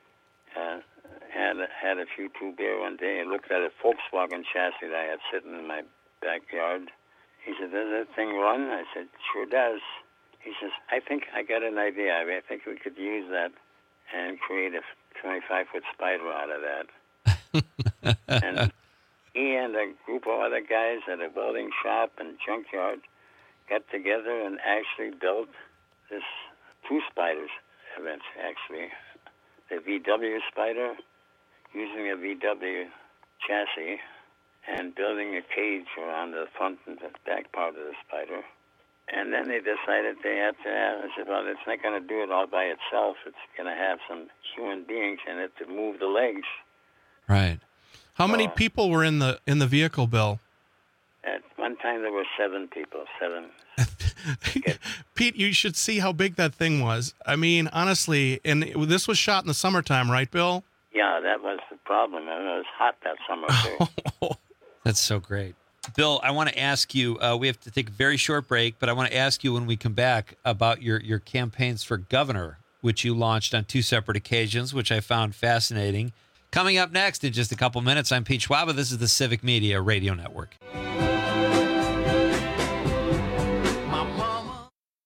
had a few too beer one day and looked at a Volkswagen chassis that I had sitting in my backyard. He said, "Does that thing run?" I said, "Sure does." He says, "I think I got an idea. I think we could use that and create a 25-foot spider out of that." And he and a group of other guys at a welding shop and junkyard got together and actually built this 2 spiders events, actually. The VW spider, using a VW chassis, and building a cage around the front and the back part of the spider. And then they decided they had to have, I said, well, it's not going to do it all by itself. It's going to have some human beings in it to move the legs. Right. How many people were in the vehicle, Bill? At one time, there were 7 people. 7. Pete, you should see how big that thing was. I mean, honestly, and this was shot in the summertime, right, Bill? Yeah, that was the problem. And it was hot that summer, too. That's so great. Bill, I want to ask you, we have to take a very short break, but I want to ask you when we come back about your campaigns for governor, which you launched on 2 separate occasions, which I found fascinating. Coming up next in just a couple minutes, I'm Pete Schwaba. This is the Civic Media Radio Network.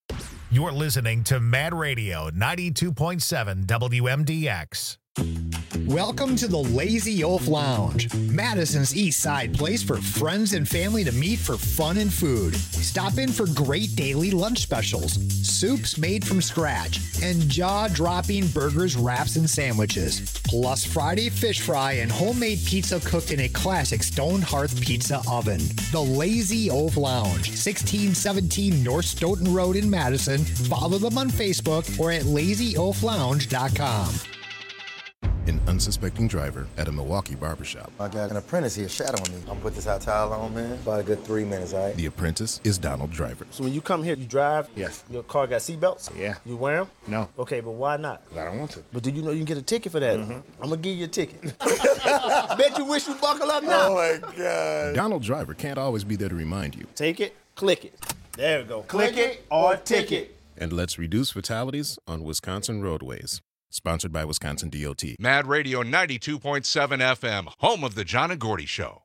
You're listening to Mad Radio 92.7 WMDX. Welcome to the Lazy Oaf Lounge, Madison's East Side place for friends and family to meet for fun and food. Stop in for great daily lunch specials, soups made from scratch, and jaw-dropping burgers, wraps, and sandwiches. Plus Friday fish fry and homemade pizza cooked in a classic stone hearth pizza oven. The Lazy Oaf Lounge, 1617 North Stoughton Road in Madison. Follow them on Facebook or at lazyoaflounge.com. An unsuspecting driver at a Milwaukee barbershop. I got an apprentice here shadowing me. I'm gonna put this hot towel on, man. About a good 3 minutes, all right? The apprentice is Donald Driver. So when you come here, you drive? Yes. Your car got seatbelts? Yeah. You wear them? No. Okay, but why not? I don't want to. But do you know you can get a ticket for that? I'm gonna give you a ticket. Bet you wish you buckle up now. Oh my God. Donald Driver can't always be there to remind you. Take it, click it. There we go. Click it or ticket. And let's reduce fatalities on Wisconsin roadways. Sponsored by Wisconsin DOT. Mad Radio 92.7 FM, home of the John and Gordy Show.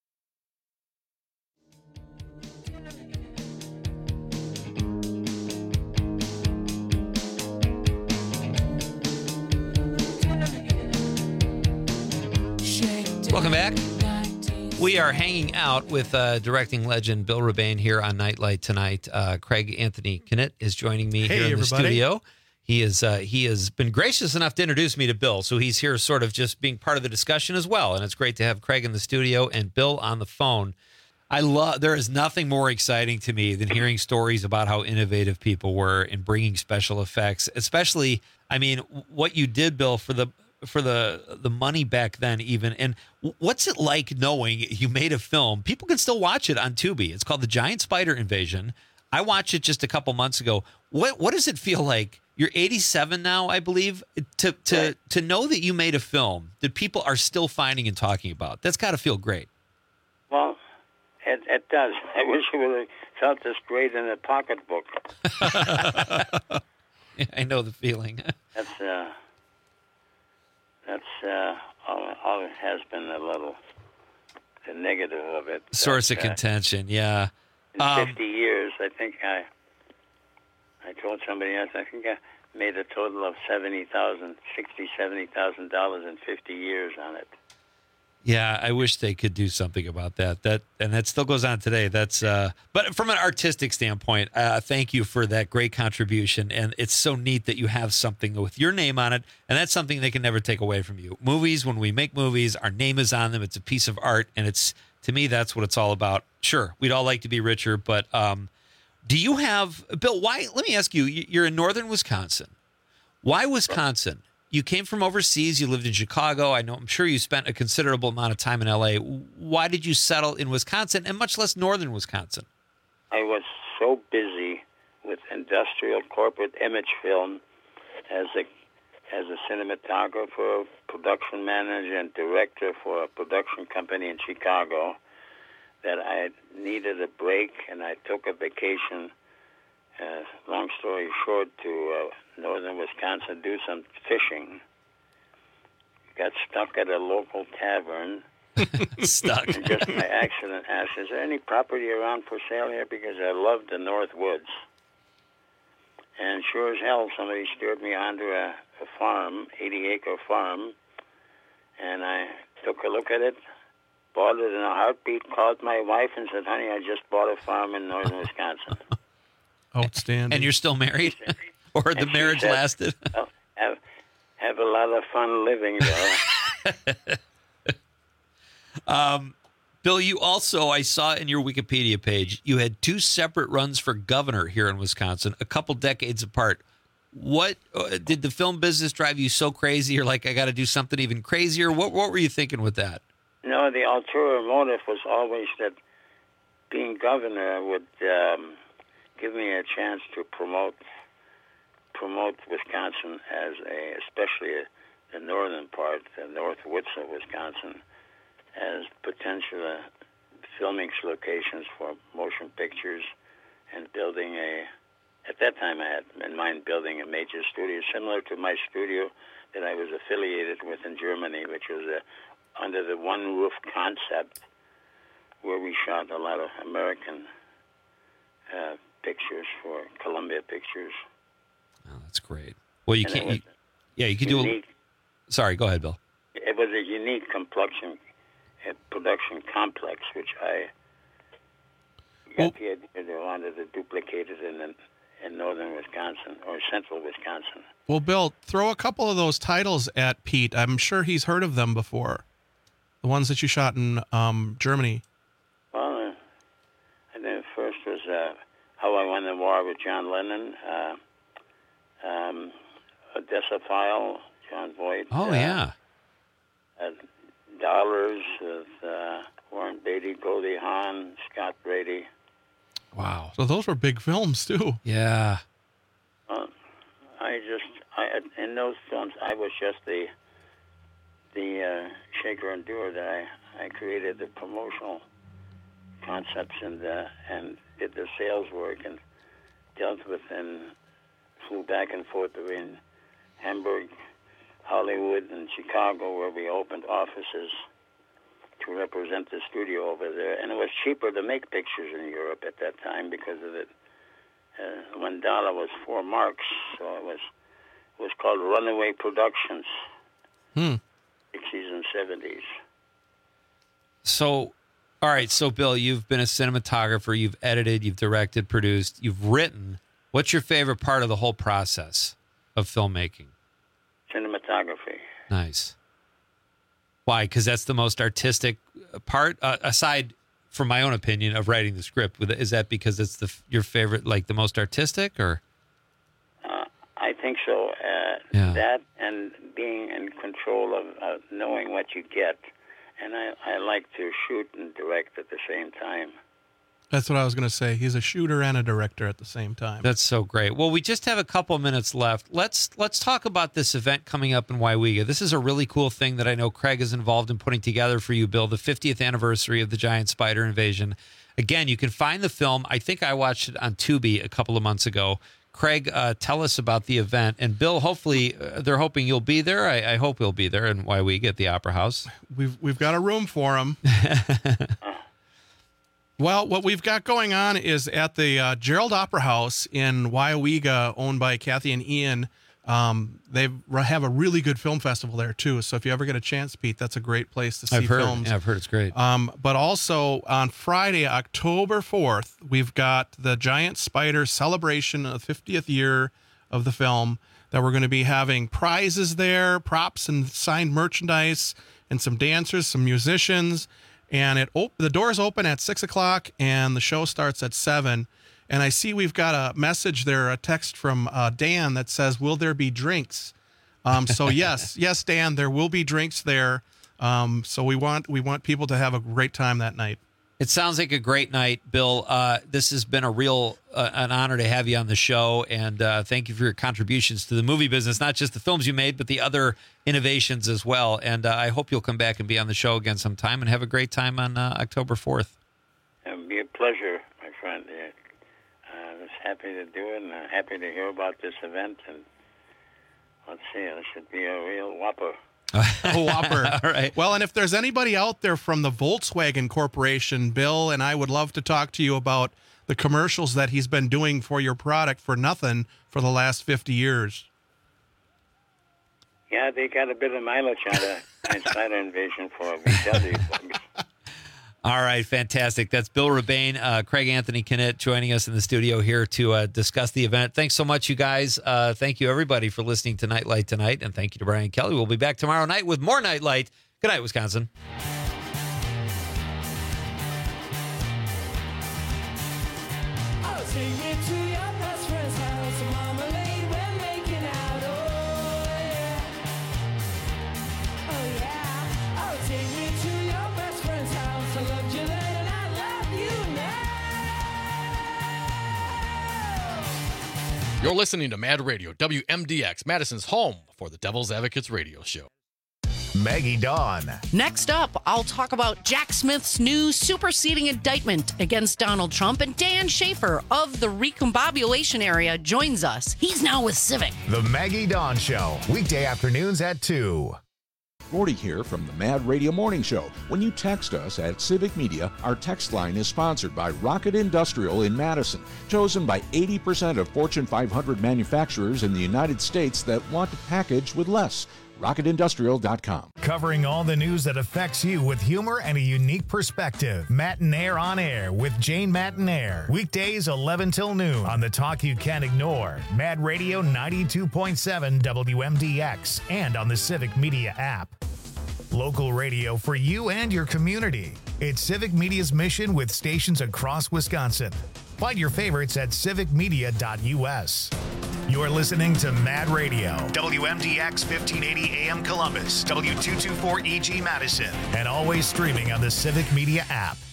Welcome back. We are hanging out with directing legend Bill Rebane here on Nightlight tonight. Craig Anthony Knitt is joining me here in the studio. He has been gracious enough to introduce me to Bill, so he's here sort of just being part of the discussion as well. And it's great to have Craig in the studio and Bill on the phone. There is nothing more exciting to me than hearing stories about how innovative people were in bringing special effects, especially, I mean, what you did, Bill, for the money back then even. And what's it like knowing you made a film? People can still watch it on Tubi. It's called The Giant Spider Invasion. I watched it just a couple months ago. What does it feel like? You're 87 now, I believe, to know that you made a film that people are still finding and talking about. That's got to feel great. Well, it does. I wish it would have felt this great in a pocketbook. I know the feeling. That's all it has been a little the negative of it. Source of contention, yeah. In 50 years, I think I told somebody else, I think I made a total of $70,000 in 50 years on it. Yeah, I wish they could do something about that. And that still goes on today. But from an artistic standpoint, thank you for that great contribution. And it's so neat that you have something with your name on it, and that's something they can never take away from you. Movies, when we make movies, our name is on them. It's a piece of art, and to me, that's what it's all about. Sure, we'd all like to be richer, but do you have, Bill, let me ask you, you're in northern Wisconsin. Why Wisconsin? You came from overseas. You lived in Chicago. I'm sure you spent a considerable amount of time in L.A. Why did you settle in Wisconsin, and much less northern Wisconsin? I was so busy with industrial corporate image film as a cinematographer, production manager, and director for a production company in Chicago that I needed a break, and I took a vacation, long story short, to northern Wisconsin, do some fishing. Got stuck at a local tavern. Stuck. And just by accident asked, is there any property around for sale here? Because I love the North Woods. And sure as hell, somebody steered me onto a farm, 80-acre farm, and I took a look at it, bought it in a heartbeat, called my wife and said, honey, I just bought a farm in northern Wisconsin. Outstanding. And you're still married? Or the marriage lasted? Well, have a lot of fun living, though. Bill, you also, I saw in your Wikipedia page, you had 2 separate runs for governor here in Wisconsin, a couple decades apart. What did the film business drive you so crazy? You're like, I got to do something even crazier. What were you thinking with that? No, the ulterior motive was always that being governor would give me a chance to promote Wisconsin especially the northern part, the north woods of Wisconsin, as potential filming locations for motion pictures, and building at that time I had in mind building a major studio similar to my studio that I was affiliated with in Germany, which was under the one roof concept, where we shot a lot of American pictures for Columbia Pictures. Oh, that's great. Well, you can't. You could do. Sorry, go ahead, Bill. it was a unique production complex, which I got the idea they wanted to duplicate it in northern Wisconsin or central Wisconsin. Well, Bill, throw a couple of those titles at Pete. I'm sure he's heard of them before. The ones that you shot in Germany. Well, I think the first was How I Won the War with John Lennon, Odessa File, John Voight. Oh, yeah. Dollars with Warren Beatty, Goldie Hawn, Scott Brady. Wow. So those were big films, too. Yeah. In those films, I was just the shaker and doer. That I created the promotional concepts and did the sales work and dealt with and flew back and forth between Hamburg, Hollywood, and Chicago, where we opened offices to represent the studio over there. And it was cheaper to make pictures in Europe at that time because of it. $1 was 4 marks, so it was called Runaway Productions, 60s and 70s. So, all right. So, Bill, you've been a cinematographer. You've edited. You've directed, produced. You've written. What's your favorite part of the whole process of filmmaking? Cinematography. Nice. Why? Because that's the most artistic part, aside from my own opinion of writing the script. Is that because it's your favorite, like the most artistic, or? I think so. That and being in control of knowing what you get. And I like to shoot and direct at the same time. That's what I was going to say. He's a shooter and a director at the same time. That's so great. Well, we just have a couple of minutes left. Let's talk about this event coming up in Waiwega. This is a really cool thing that I know Craig is involved in putting together for you, Bill, the 50th anniversary of the giant spider invasion. Again, you can find the film. I think I watched it on Tubi a couple of months ago. Craig, tell us about the event. And Bill, hopefully, they're hoping you'll be there. I hope you'll be there in Waiwega at the Opera House. We've got a room for him. Well, what we've got going on is at the Gerald Opera House in Waiwega, owned by Kathy and Ian. They have a really good film festival there, too. So if you ever get a chance, Pete, that's a great place to see films. Yeah, I've heard it's great. But also on Friday, October 4th, we've got the Giant Spider celebration of the 50th year of the film that we're going to be having prizes there, props and signed merchandise, and some dancers, some musicians. And the doors open at 6 o'clock and the show starts at 7. And I see we've got a message there, a text from Dan that says, "Will there be drinks?" So yes, Dan, there will be drinks there. So we want people to have a great time that night. It sounds like a great night, Bill. This has been a real an honor to have you on the show, and thank you for your contributions to the movie business, not just the films you made, but the other innovations as well. And I hope you'll come back and be on the show again sometime and have a great time on October 4th. It would be a pleasure, my friend. I was happy to do it, and I'm happy to hear about this event. And let's see, it should be a real whopper. A whopper. All right. Well, and if there's anybody out there from the Volkswagen Corporation, Bill and I would love to talk to you about the commercials that he's been doing for your product for nothing for the last 50 years. Yeah, they got a bit of mileage out of Giant Spider Invasion for VW. All right, fantastic. That's Bill Rebane, Craig Anthony Knitt joining us in the studio here to discuss the event. Thanks so much, you guys. Thank you, everybody, for listening to Nightlight tonight, and thank you to Brian Kelly. We'll be back tomorrow night with more Nightlight. Good night, Wisconsin. I'll take you to your best friend's house, marmalade, we're making out, oh yeah. Oh yeah, I'll take you to your best friend's house, I loved you then and I love you now. You're listening to Mad Radio, WMDX, Madison's home for the Devil's Advocates radio show. Maggie Dawn. Next up, I'll talk about Jack Smith's new superseding indictment against Donald Trump, and Dan Schaefer of the Recombobulation area joins us. He's now with Civic. The Maggie Dawn Show, weekday afternoons at 2. Morty here from the Mad Radio Morning Show. When you text us at Civic Media, our text line is sponsored by Rocket Industrial in Madison, chosen by 80% of Fortune 500 manufacturers in the United States that want to package with less. RocketIndustrial.com. Covering all the news that affects you with humor and a unique perspective. Matinaire on Air with Jane Matinaire. Weekdays 11 till noon on the talk you can't ignore. Mad Radio 92.7 WMDX and on the Civic Media app. Local radio for you and your community. It's Civic Media's mission with stations across Wisconsin. Find your favorites at civicmedia.us. You're listening to Mad Radio, WMDX 1580 AM Columbus, W224EG Madison, and always streaming on the Civic Media app.